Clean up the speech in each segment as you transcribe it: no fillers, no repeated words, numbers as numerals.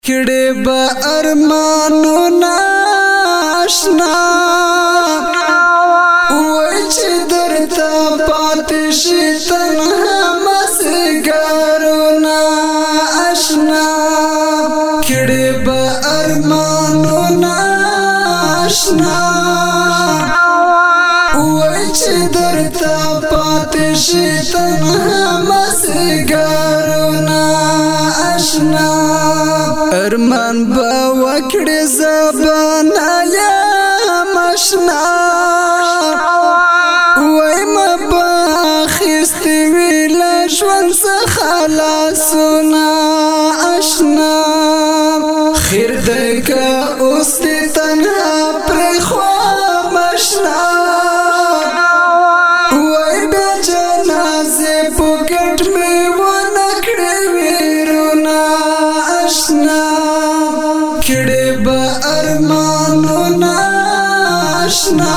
کړي به ارمانو ناشنا وای چې درته پاتې شي تنها مسګرونه آشنا کړي به ارمانو ناشنا وای چې درته پاتې شي تنها مسګرونه آشنا ارمان با وکړې زبان یا مشنا وای مباخست ویل ژوند څخه خلاصونه آشنا خیر دې کا اوس دې تنها پر خوا مشنا وای به جنازه پوکټ می ونکړې ویرونه آشنا کړي به ارمانو ناشنا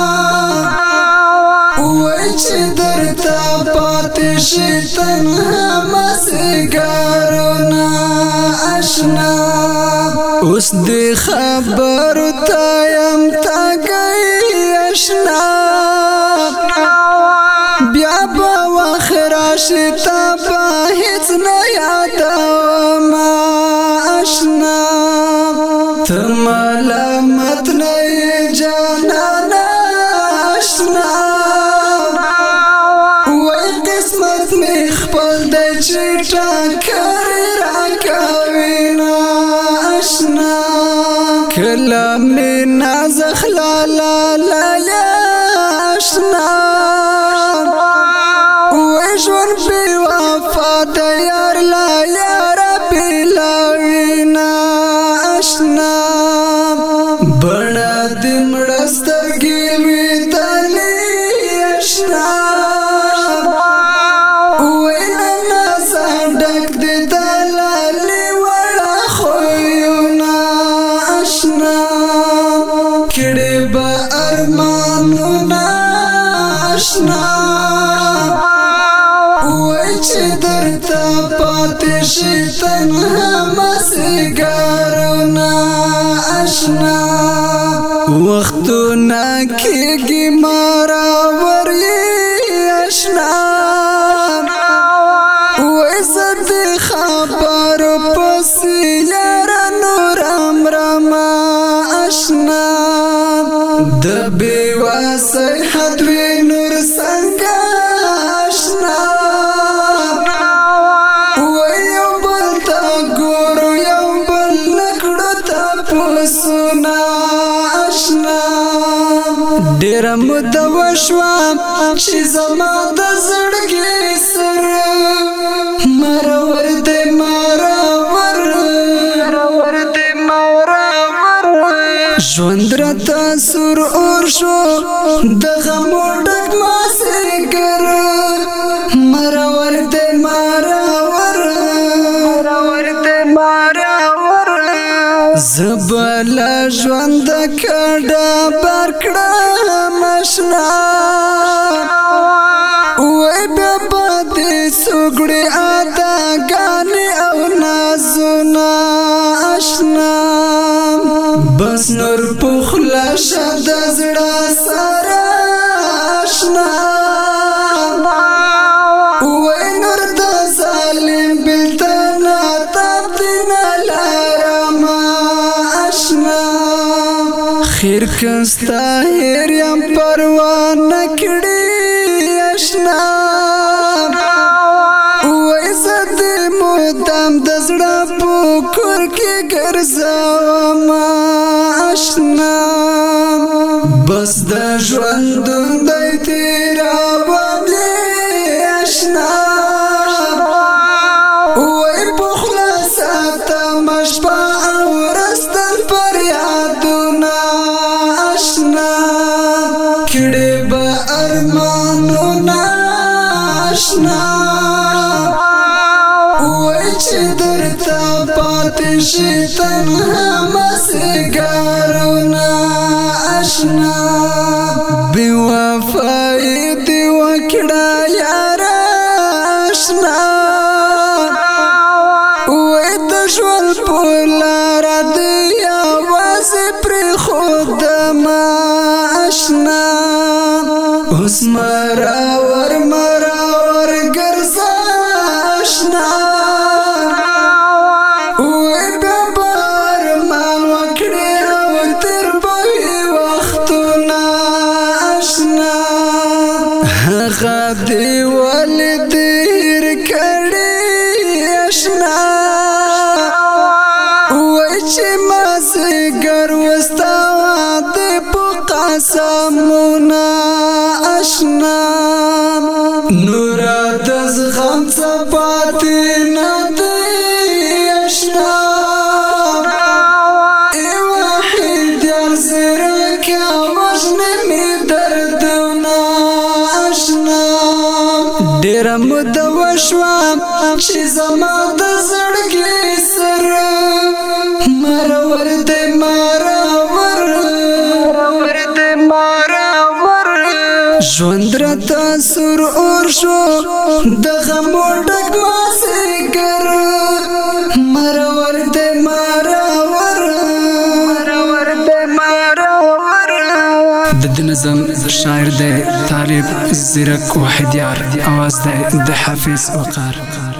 وای چې درته پاتې شي تنها مسګرونه آشنا اوس دې خبرو ته یم تږی آشنا بیا به وخت راشي تا به هېڅ نه یادوم آشنا ته ملامت نه یې جانانه آشنا وای قسمت مې خپل دی چې ټاکرې راکوینه آشنا کله مې ناز خلاله لاله آشنا وای ژوند بې وفا د یار لا یاره بېلوینه آشنا بڼه دې مړه سترګې لوېدلې آشنا وای له نازه ډک دې د لالې وړه خویونه آشنا کړي به ارمانو ناشنا وای چې درته پاتې شي تنها مسګرونه آشنا وختونه کېږي مراور یې آشنا وای زه دې خبرو پسې یاره نور امرمه آشنا د بې واسۍ حد وي نور څنګه آشنا وای یو بل ته ګورو یو بل نه کړو تپوسونه آشنا ډېره موده وشوه چې زما د زړګي سره مرور دې مرور ژوند راته سور اور شو د غمو ډک مسګر مرور دې مرور زبل ژوند کډه بار کړم آشنا وای بیا به دې سوګړې اداګانې او نازونه آشنا بس نور پخلا شه د زړه سره آشنا وای نور د ظالم بلتنا تابدین لارم آشنا خیر کستا هیر یم پروان نکړي آشنا وای زه دې مدام د زړه په کور کې ګرځوم آشنا بس د ژوندون دی تېروم یې آشنا وای په خوله ساتم شپه او ورځ تل فریادونه آشنا کړي به ارمانو ناشنا وای چې درته پاتې شي تنها مسګرونه آشنا بې وفایي دې وکړه یاره آشنا وای د ژوند په وی ببار مان وکړي او تر بوي وختونه اشنا هغه دی ولې دیر کړي اشنا وای چې مازیګر وستا د په قسمونه اشنا نور د زغم څپاتې نه دی اشنا ای وحید یار زره کې وژنې مې دردونه اشنا ډېره موده وشوه چې زما د زړګي سره مرور دی ژوند راته سور اور شو د غمو ډک مازیګر مرور دی د دې نظم شاعر دی طالب زیرک وحید یار، اواز دی د حافظ وقار.